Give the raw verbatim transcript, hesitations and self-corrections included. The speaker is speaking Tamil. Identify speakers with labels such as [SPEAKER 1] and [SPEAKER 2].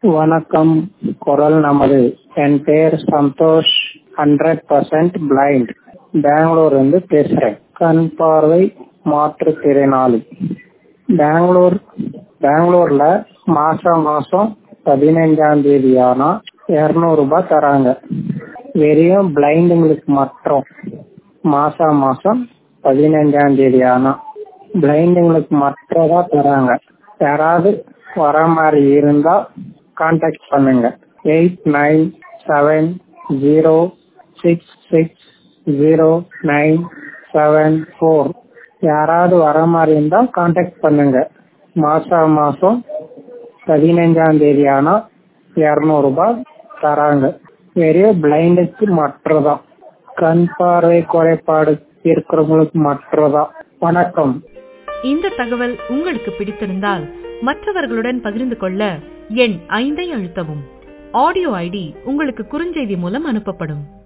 [SPEAKER 1] வணக்கம். குரல் நமது. என் பேர் Santhosh. Hundred percent blind. Bangalore இருந்து பேசுறேன். கண் பார்வை மாற்றுத்திறனாளி. பெங்களூர் பெங்களூர்ல மாசம் மாசம் பதினைஞ்சாம் தேதி ஆனா இருநூறு ரூபாய் தராங்க. வெறும் பிளைண்டுங்களுக்கு மட்டும் மாசம் மாசம் பதினைஞ்சாம் தேதி ஆனா பிளைண்டுங்களுக்கு மட்டும் தான் தராங்க. யாராவது வர மாதிரி இருந்தா கான்டாக்ட் பண்ணுங்க. Eight nine seven zero six six zero nine seven four. யாராவது வர மாதிரி இருந்தா கான்டாக்ட் பண்ணுங்க. மாசம் மாசம் பதினைஞ்சாம் தேதி ஆனா இருநூறு ரூபாய் தராங்க. வெறும் பிளைண்டுக்கு மட்டும்தான். கண் பார்வை குறைபாடு இருக்கிறவங்களுக்கு மட்டும்தான். வணக்கம்.
[SPEAKER 2] இந்த தகவல் உங்களுக்கு பிடித்திருந்தால் மற்றவர்களுடன் பகிர்ந்து கொள்ள எண் ஐந்தை அழுத்தவும். ஆடியோ ஐடி உங்களுக்கு குறுஞ்செய்தி மூலம் அனுப்பப்படும்.